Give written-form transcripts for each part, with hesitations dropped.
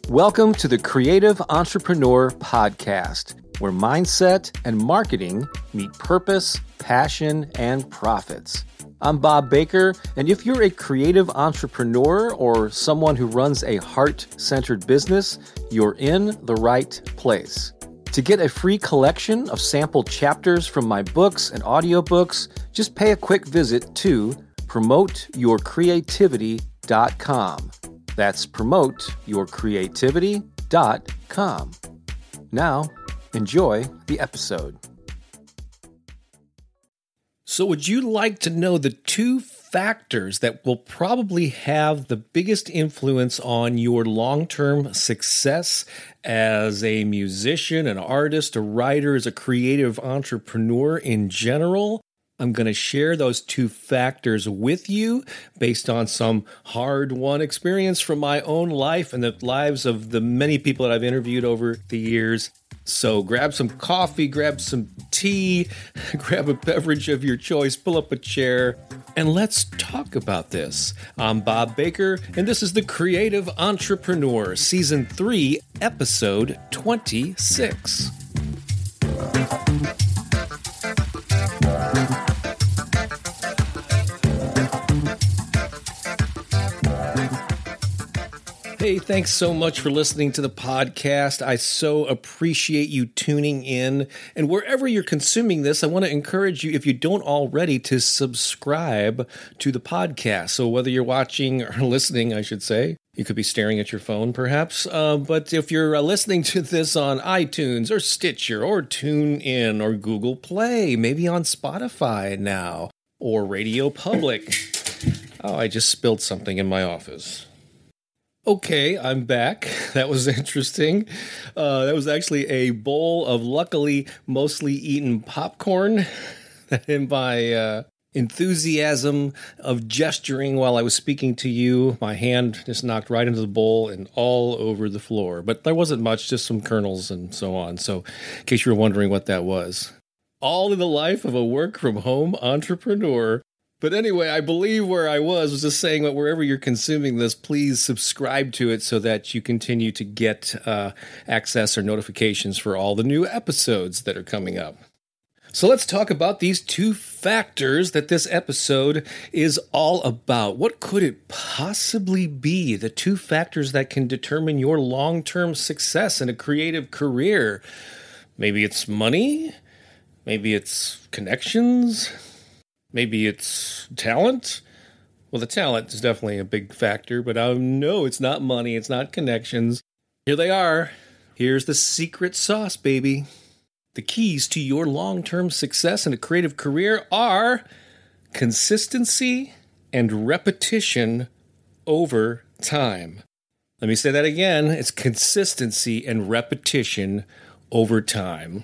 Welcome to the Creative Entrepreneur Podcast, where mindset and marketing meet purpose, passion, and profits. I'm Bob Baker, and if you're a creative entrepreneur or someone who runs a heart-centered business, you're in the right place. To get a free collection of sample chapters from my books and audiobooks, just pay a quick visit to promoteyourcreativity.com. That's promoteyourcreativity.com. Now, enjoy the episode. So would you like to know the two factors that will probably have the biggest influence on your long-term success as a musician, an artist, a writer, as a creative entrepreneur in general? I'm going to share those two factors with you based on some hard-won experience from my own life and the lives of the many people that I've interviewed over the years. So grab some coffee, grab some tea, grab a beverage of your choice, pull up a chair, and let's talk about this. I'm Bob Baker, and this is The Creative Entrepreneur, Season 3, Episode 26. Hey, thanks so much for listening to the podcast. I so appreciate you tuning in. And wherever you're consuming this, I want to encourage you, if you don't already, to subscribe to the podcast. So whether you're watching or listening, I should say, you could be staring at your phone perhaps. But if you're listening to this on iTunes or Stitcher or TuneIn or Google Play, maybe on Spotify now, or Radio Public. Oh, I just spilled something in my office. Okay, I'm back. That was interesting. That was actually a bowl of luckily mostly eaten popcorn. In my enthusiasm of gesturing while I was speaking to you, my hand just knocked right into the bowl and all over the floor. But there wasn't much, just some kernels and so on. So in case you were wondering what that was. All in the life of a work-from-home entrepreneur. But anyway, I believe where I was just saying that wherever you're consuming this, please subscribe to it so that you continue to get access or notifications for all the new episodes that are coming up. So let's talk about these two factors that this episode is all about. What could it possibly be? The two factors that can determine your long-term success in a creative career. Maybe it's money. Maybe it's connections. Maybe it's talent. Well, the talent is definitely a big factor, but no, it's not money. It's not connections. Here they are. Here's the secret sauce, baby. The keys to your long-term success in a creative career are consistency and repetition over time. Let me say that again. It's consistency and repetition over time.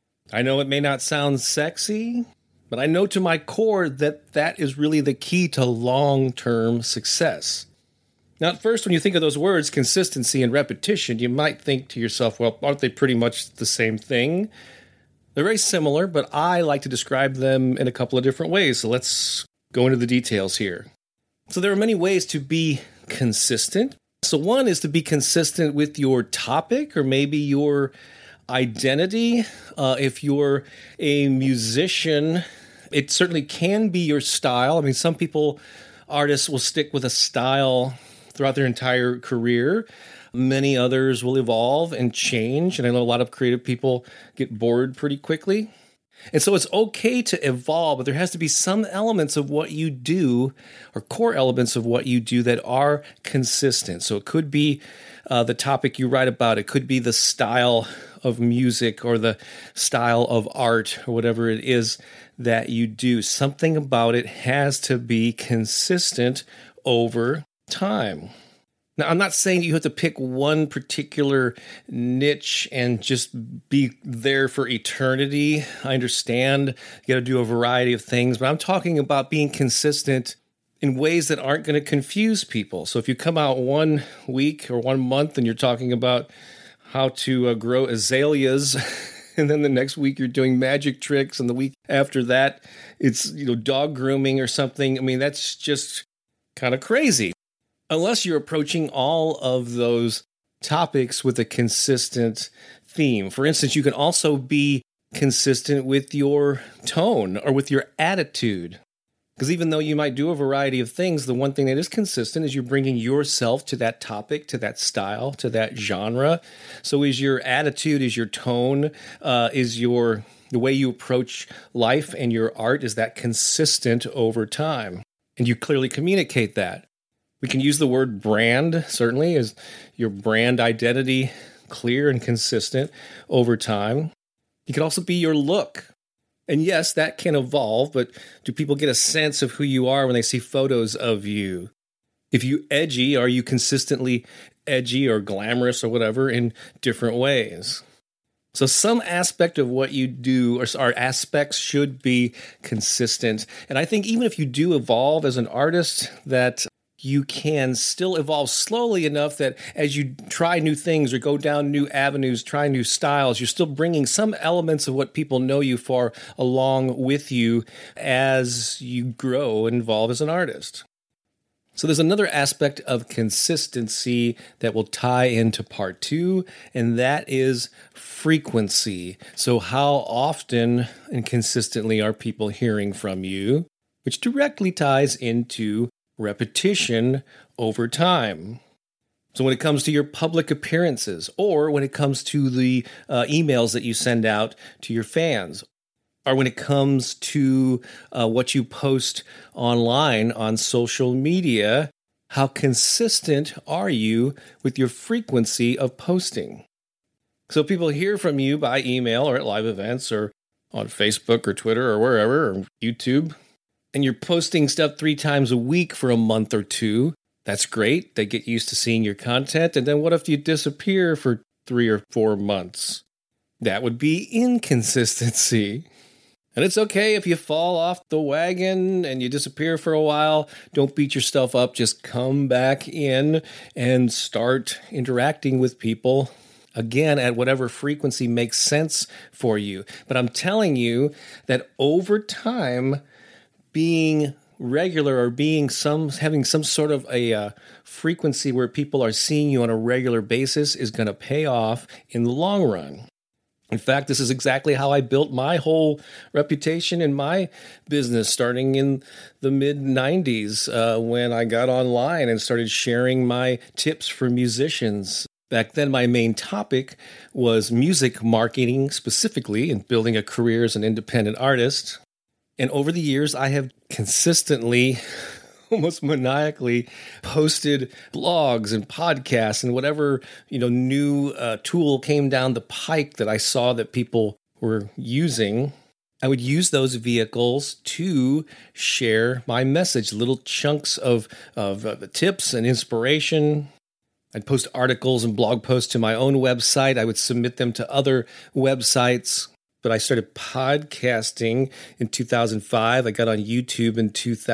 I know it may not sound sexy, but I know to my core that that is really the key to long-term success. Now, at first, when you think of those words, consistency and repetition, you might think to yourself, well, aren't they pretty much the same thing? They're very similar, but I like to describe them in a couple of different ways. So let's go into the details here. So there are many ways to be consistent. So one is to be consistent with your topic or maybe your identity. If you're a musician, it certainly can be your style. I mean, some artists will stick with a style throughout their entire career. Many others will evolve and change. And I know a lot of creative people get bored pretty quickly. And so it's okay to evolve, but there has to be some elements of what you do or core elements of what you do that are consistent. So it could be the topic you write about. It could be the style of music or the style of art or whatever it is that you do. Something about it has to be consistent over time. Now, I'm not saying you have to pick one particular niche and just be there for eternity. I understand you got to do a variety of things, but I'm talking about being consistent in ways that aren't going to confuse people. So if you come out 1 week or 1 month and you're talking about how to grow azaleas, and then the next week you're doing magic tricks, and the week after that it's dog grooming or something. I mean, that's just kind of crazy. Unless you're approaching all of those topics with a consistent theme. For instance, you can also be consistent with your tone or with your attitude. Because even though you might do a variety of things, the one thing that is consistent is you're bringing yourself to that topic, to that style, to that genre. So is your attitude, is your tone, the way you approach life and your art, is that consistent over time? And you clearly communicate that. We can use the word brand, certainly. Is your brand identity clear and consistent over time? It could also be your look. And yes, that can evolve, but do people get a sense of who you are when they see photos of you? If you edgy, are you consistently edgy or glamorous or whatever in different ways? So some aspect of what you do or aspects should be consistent. And I think even if you do evolve as an artist, that you can still evolve slowly enough that as you try new things or go down new avenues, try new styles, you're still bringing some elements of what people know you for along with you as you grow and evolve as an artist. So there's another aspect of consistency that will tie into part 2, and that is frequency. So how often and consistently are people hearing from you, which directly ties into repetition over time. So when it comes to your public appearances, or when it comes to the emails that you send out to your fans, or when it comes to what you post online on social media, how consistent are you with your frequency of posting? So people hear from you by email or at live events or on Facebook or Twitter or wherever, or YouTube, and you're posting stuff 3 times a week for a month or 2, that's great. They get used to seeing your content. And then what if you disappear for 3 or 4 months? That would be inconsistency. And it's okay if you fall off the wagon and you disappear for a while. Don't beat yourself up. Just come back in and start interacting with people again at whatever frequency makes sense for you. But I'm telling you that over time, being regular or having some sort of a frequency where people are seeing you on a regular basis is going to pay off in the long run. In fact, this is exactly how I built my whole reputation in my business, starting in the mid-90s when I got online and started sharing my tips for musicians. Back then, my main topic was music marketing specifically and building a career as an independent artist. And over the years, I have consistently, almost maniacally, posted blogs and podcasts and whatever new tool came down the pike that I saw that people were using. I would use those vehicles to share my message, little chunks of tips and inspiration. I'd post articles and blog posts to my own website. I would submit them to other websites. But I started podcasting in 2005. I got on YouTube in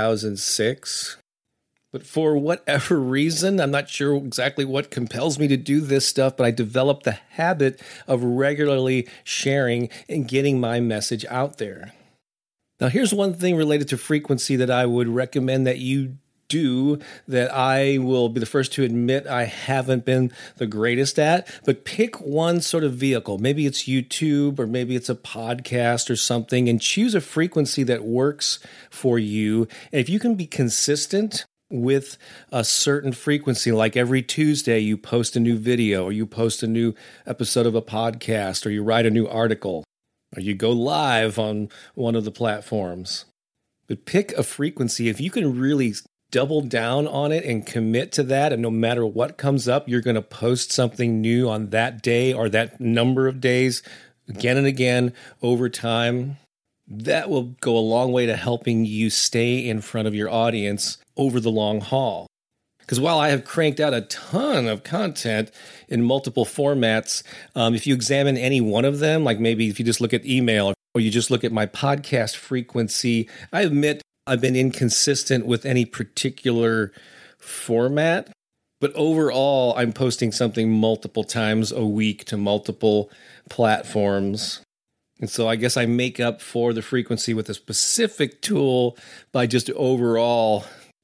2006. But for whatever reason, I'm not sure exactly what compels me to do this stuff, but I developed the habit of regularly sharing and getting my message out there. Now, here's one thing related to frequency that I would recommend that you do that I will be the first to admit I haven't been the greatest at, but pick one sort of vehicle. Maybe it's YouTube or maybe it's a podcast or something, and choose a frequency that works for you. And if you can be consistent with a certain frequency, like every Tuesday you post a new video or you post a new episode of a podcast or you write a new article or you go live on one of the platforms. But pick a frequency. If you can really double down on it and commit to that, and no matter what comes up, you're going to post something new on that day or that number of days again and again over time, that will go a long way to helping you stay in front of your audience over the long haul. Because while I have cranked out a ton of content in multiple formats, if you examine any one of them, like maybe if you just look at email or you just look at my podcast frequency, I admit I've been inconsistent with any particular format, but overall, I'm posting something multiple times a week to multiple platforms. And so I guess I make up for the frequency with a specific tool by just overall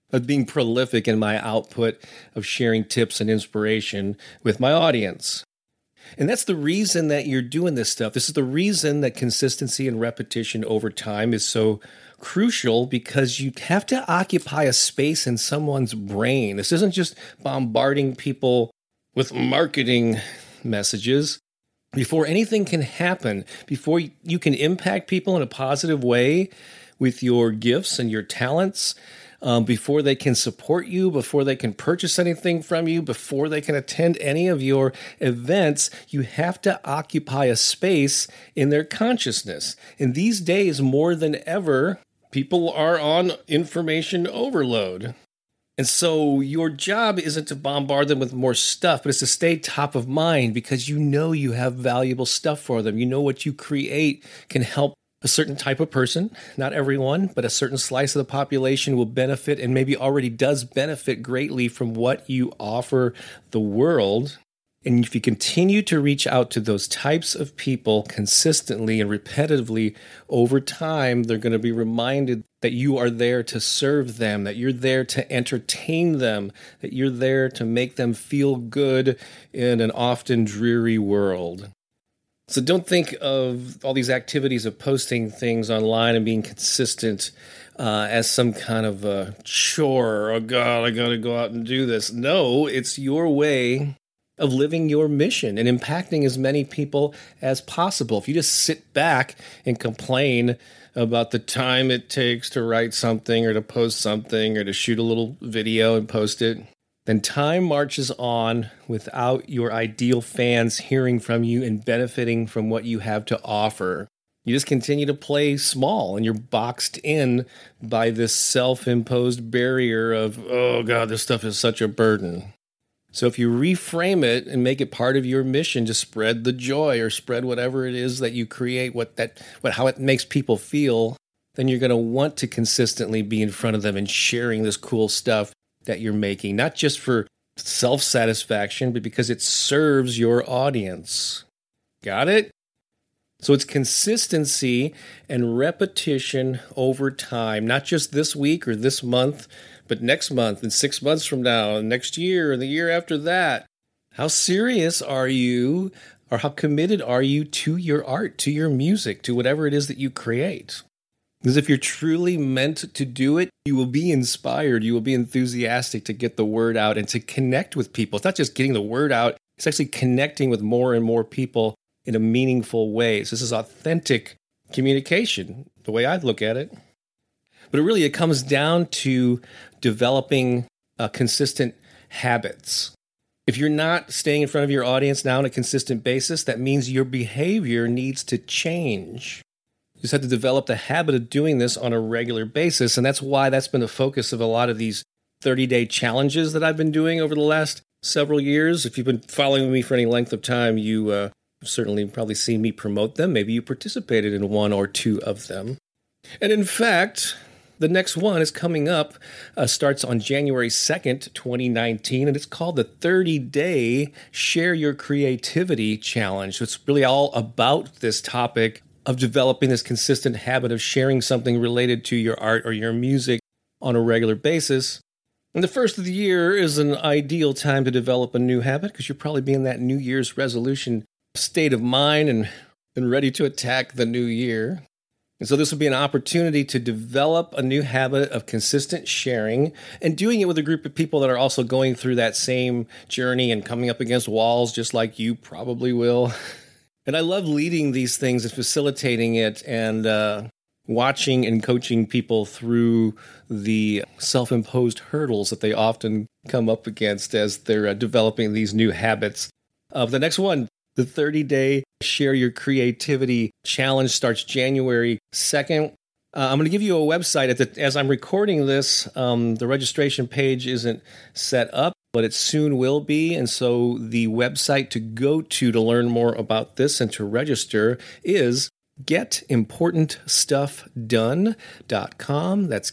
of being prolific in my output of sharing tips and inspiration with my audience. And that's the reason that you're doing this stuff. This is the reason that consistency and repetition over time is so crucial, because you have to occupy a space in someone's brain. This isn't just bombarding people with marketing messages. Before anything can happen, before you can impact people in a positive way with your gifts and your talents, before they can support you, before they can purchase anything from you, before they can attend any of your events, you have to occupy a space in their consciousness. In these days, more than ever, people are on information overload. And so your job isn't to bombard them with more stuff, but it's to stay top of mind, because you know you have valuable stuff for them. You know what you create can help a certain type of person, not everyone, but a certain slice of the population will benefit, and maybe already does benefit greatly from what you offer the world. And if you continue to reach out to those types of people consistently and repetitively over time, they're going to be reminded that you are there to serve them, that you're there to entertain them, that you're there to make them feel good in an often dreary world. So don't think of all these activities of posting things online and being consistent as some kind of a chore. Oh, God, I got to go out and do this. No, it's your way of living your mission and impacting as many people as possible. If you just sit back and complain about the time it takes to write something or to post something or to shoot a little video and post it, then time marches on without your ideal fans hearing from you and benefiting from what you have to offer. You just continue to play small, and you're boxed in by this self-imposed barrier of, oh God, this stuff is such a burden. So if you reframe it and make it part of your mission to spread the joy or spread whatever it is that you create, how it makes people feel, then you're going to want to consistently be in front of them and sharing this cool stuff that you're making, not just for self-satisfaction, but because it serves your audience. Got it? So it's consistency and repetition over time, not just this week or this month, but next month and 6 months from now and next year and the year after that. How serious are you, or how committed are you to your art, to your music, to whatever it is that you create? Because if you're truly meant to do it, you will be inspired, you will be enthusiastic to get the word out and to connect with people. It's not just getting the word out, it's actually connecting with more and more people in a meaningful way. So this is authentic communication, the way I look at it. But it comes down to developing consistent habits. If you're not staying in front of your audience now on a consistent basis, that means your behavior needs to change. You just have to develop the habit of doing this on a regular basis. And that's why that's been the focus of a lot of these 30-day challenges that I've been doing over the last several years. If you've been following me for any length of time, you certainly probably seen me promote them. Maybe you participated in one or two of them. And in fact, the next one is coming up, starts on January 2nd, 2019, and it's called the 30-Day Share Your Creativity Challenge. So it's really all about this topic of developing this consistent habit of sharing something related to your art or your music on a regular basis. And the first of the year is an ideal time to develop a new habit, because you'll probably be in that New Year's resolution state of mind and ready to attack the new year. And so this will be an opportunity to develop a new habit of consistent sharing and doing it with a group of people that are also going through that same journey and coming up against walls just like you probably will. And I love leading these things and facilitating it and watching and coaching people through the self-imposed hurdles that they often come up against as they're developing these new habits. The next one, the 30-Day Share Your Creativity Challenge, starts January 2nd. I'm going to give you a website. As I'm recording this, the registration page isn't set up, but it soon will be. And so the website to go to learn more about this and to register is getimportantstuffdone.com. That's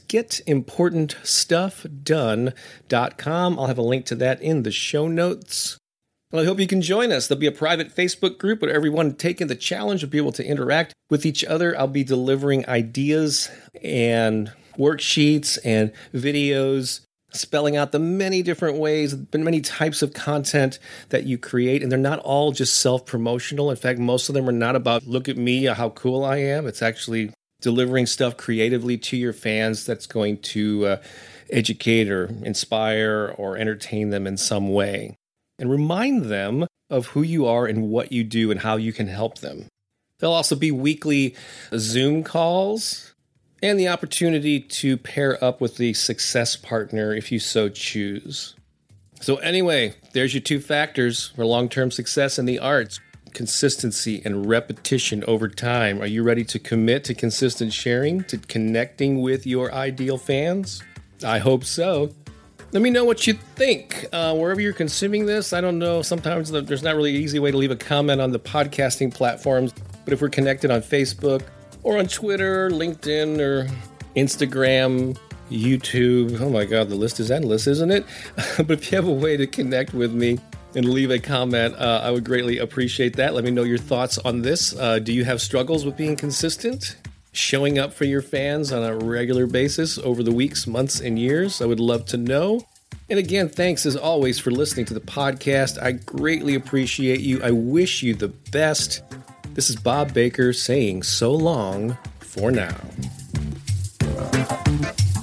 getimportantstuffdone.com. I'll have a link to that in the show notes. Well, I hope you can join us. There'll be a private Facebook group where everyone taking the challenge will be able to interact with each other. I'll be delivering ideas and worksheets and videos spelling out the many different ways, many types of content that you create. And they're not all just self-promotional. In fact, most of them are not about, look at me, how cool I am. It's actually delivering stuff creatively to your fans that's going to educate or inspire or entertain them in some way. And remind them of who you are and what you do and how you can help them. There'll also be weekly Zoom calls and the opportunity to pair up with the success partner if you so choose. So anyway, there's your 2 factors for long-term success in the arts: consistency and repetition over time. Are you ready to commit to consistent sharing, to connecting with your ideal fans? I hope so. Let me know what you think. Wherever you're consuming this, I don't know. Sometimes there's not really an easy way to leave a comment on the podcasting platforms. But if we're connected on Facebook or on Twitter, LinkedIn, or Instagram, YouTube, oh my God, the list is endless, isn't it? But if you have a way to connect with me and leave a comment, I would greatly appreciate that. Let me know your thoughts on this. Do you have struggles with being consistent? Showing up for your fans on a regular basis over the weeks, months, and years? I would love to know. And again, thanks as always for listening to the podcast. I greatly appreciate you. I wish you the best. This is Bob Baker saying so long for now.